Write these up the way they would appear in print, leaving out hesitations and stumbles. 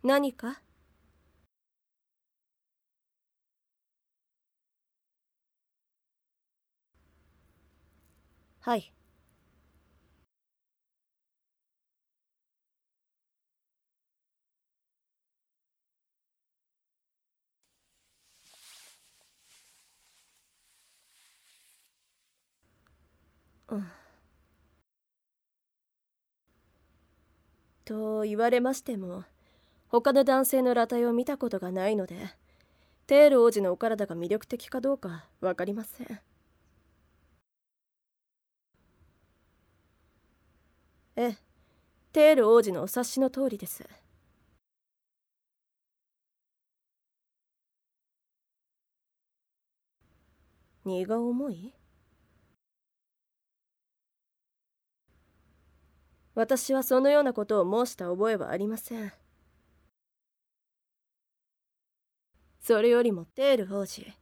何か？はい。うん。と言われましても、他の男性の裸体を見たことがないので、テール王子のお体が魅力的かどうかわかりません。ええ、テール王子のお察しの通りです。荷が重い？私はそのようなことを申した覚えはありません。それよりもテール王子、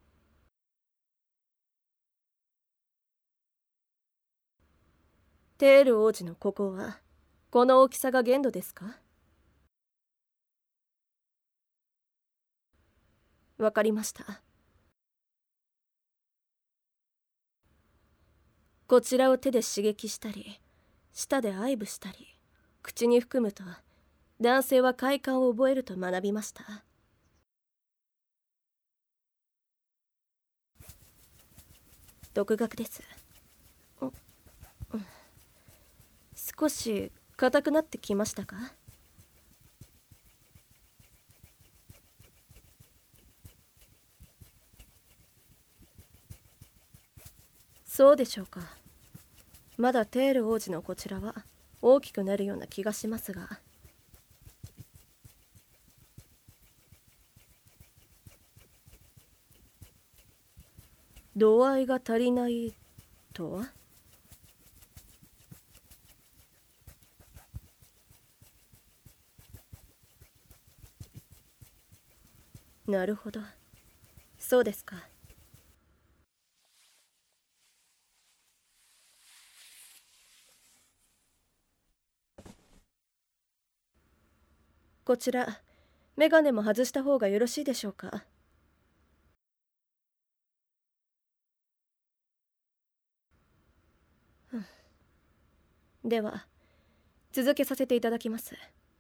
テール王子のここはこの大きさが限度ですか？わかりました。こちらを手で刺激したり、舌で愛撫したり、口に含むと男性は快感を覚えると学びました。独学です。少し硬くなってきましたか？そうでしょうか。まだテール王子のこちらは大きくなるような気がしますが。度合いが足りないとは？なるほど。そうですか。こちらメガネも外した方がよろしいでしょうか？では続けさせていただきます。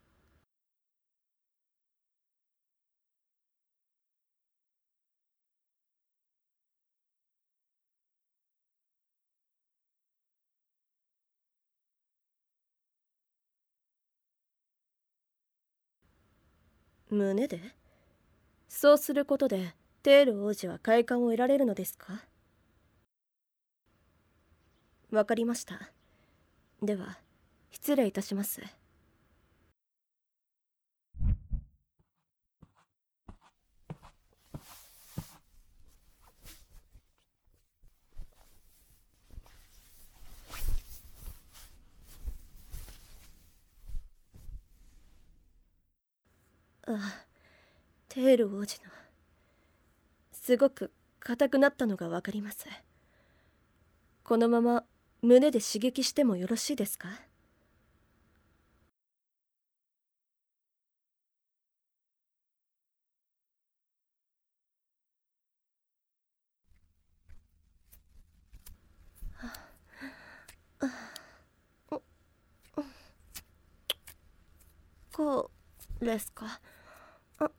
胸で？そうすることでテール王子は快感を得られるのですか？わかりました。では失礼いたします。ああ、テール王子のすごく硬くなったのがわかります。このまま胸で刺激してもよろしいですか？こうですか？あ、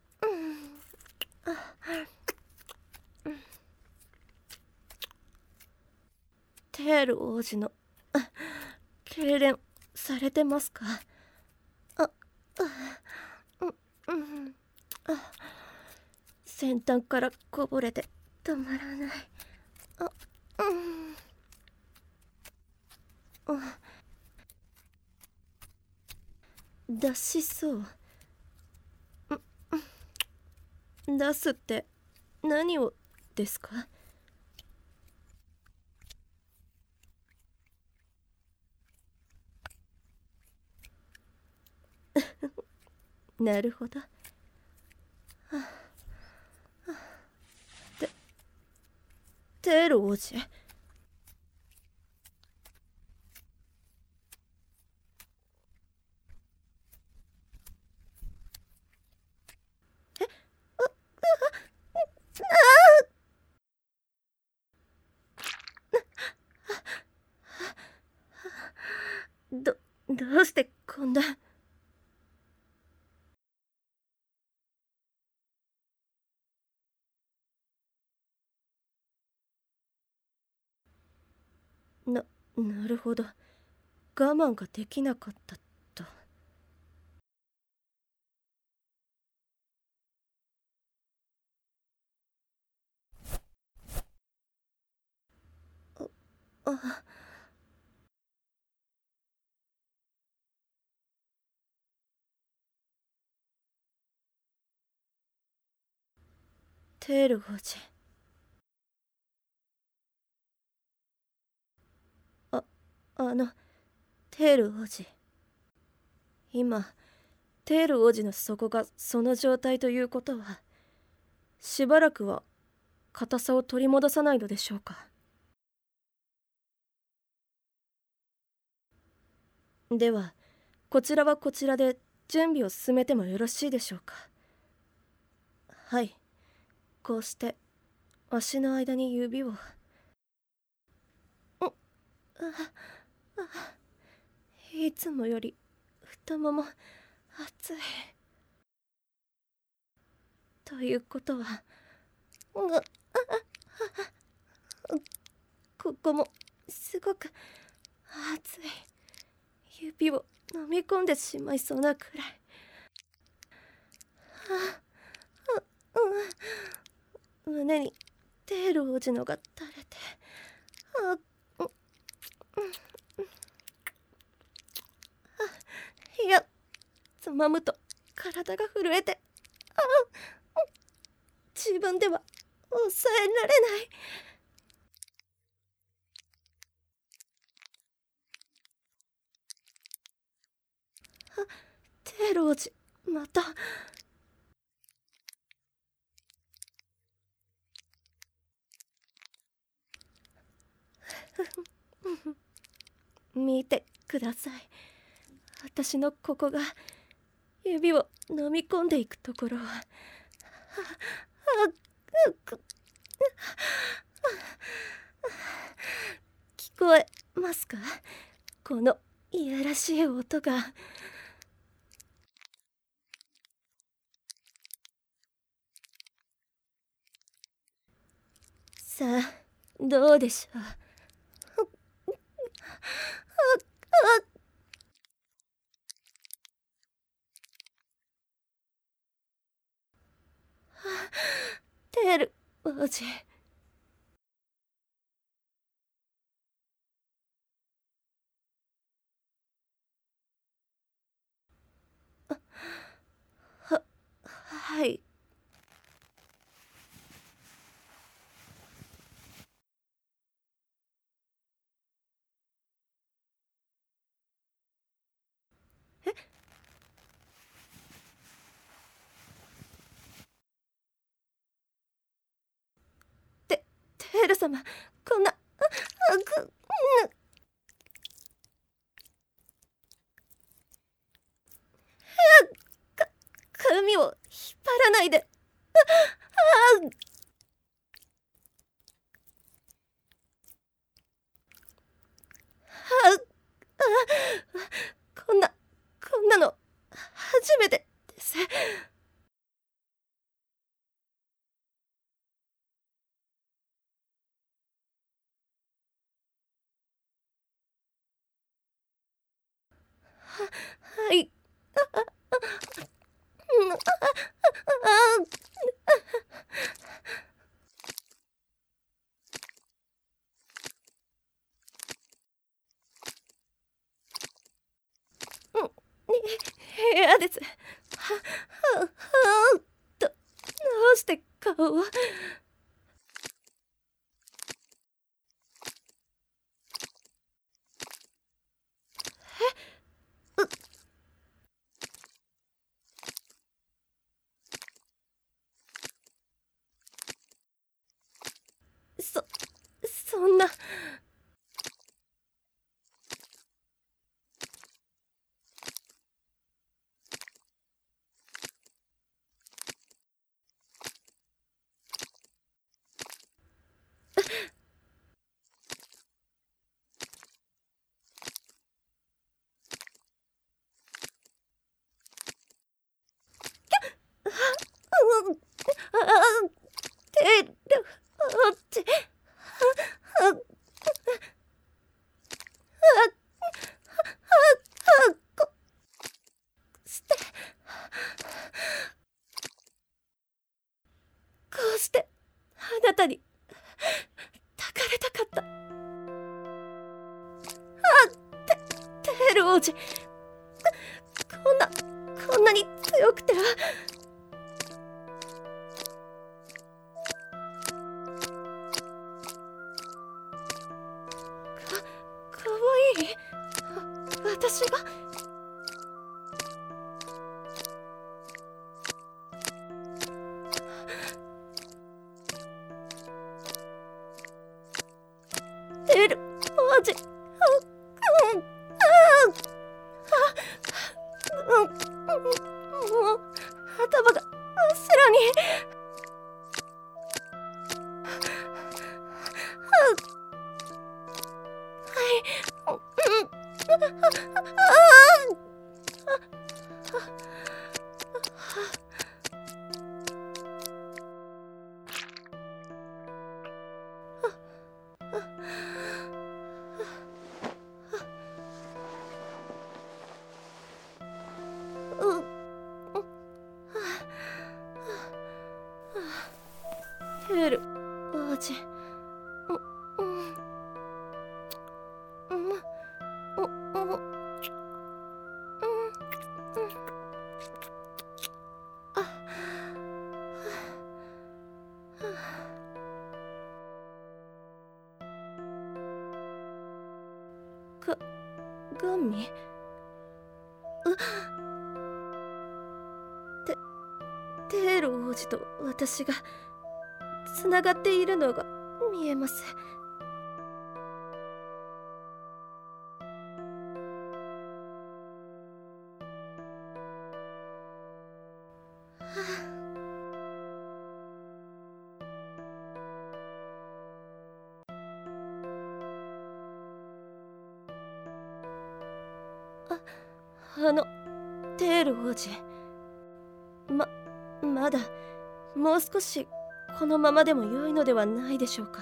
テール王子の痙攣されてますか？あ、先端からこぼれて止まらない。あ、出しそう。出すって何をですか？なるほど。てテール王子、 どうしてこんな。なるほど、我慢ができなかったと。あ、テール王子。ああのテール王子、今テール王子の底がその状態ということは、しばらくは硬さを取り戻さないのでしょうか。ではこちらはこちらで準備を進めてもよろしいでしょうか。はい、こうして足の間に指を。いつもより太もも熱い。ということは、ここもすごく熱い。指を飲み込んでしまいそうなくらい。胸にテール王子のが垂れて、いや、つまむと体が震えて、自分では抑えられない。テール王子、また。見てください、私のここが指を飲み込んでいくところは。聞こえますか、このいやらしい音が。さあ、どうでしょう。テール王子。はい。テール様、こんな。髪を引っ張らないで。こんなの初めてです。はい。嫌です。どうして顔を。そそんな。 抱かれたかった。テール王子、こんなに強くては。かわいい。私が。テール王子、もう頭が真っ白に。テール王子、ガンミ。テール王子と私がつながっているのが見えます。テール王子、まだもう少しこのままでも良いのではないでしょうか。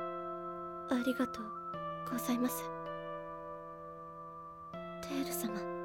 ありがとうございます、テール様。